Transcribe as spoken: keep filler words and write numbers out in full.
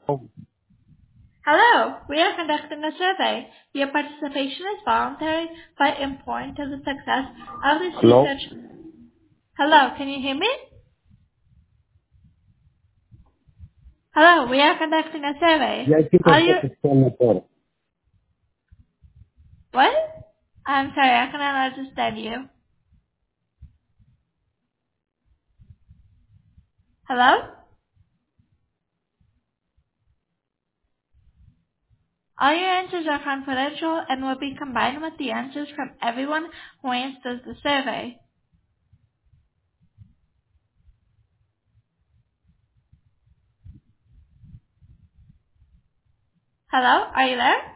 Oh, Hello, we are conducting a survey. Your participation is voluntary but important to the success of this hello? research. Hello, can you hear me? Hello, we are conducting a survey. Yeah, I think Are I've you... got the phone number. What? I'm sorry, I cannot understand you. Hello? All your answers are confidential and will be combined with the answers from everyone who answers the survey. Hello, are you there?